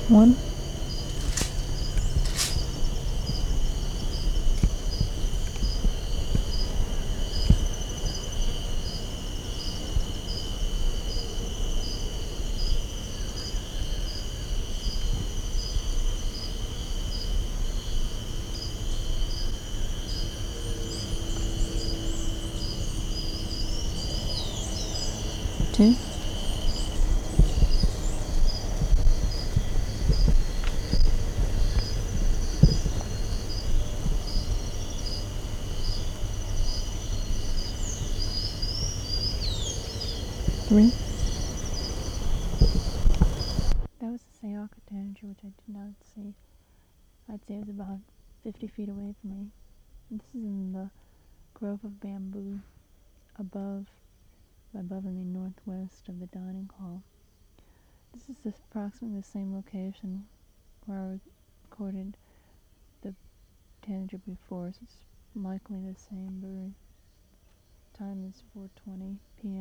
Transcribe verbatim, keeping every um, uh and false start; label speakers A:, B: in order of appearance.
A: One. Two. Three. That was the Sayaka tanager, which I did not see. I'd say it was about fifty feet away from me. And this is in the grove of bamboo above, above in the northwest of the dining hall. This is this approximately the same location where I recorded the tanager before, so it's likely the same bird. Time is four twenty p m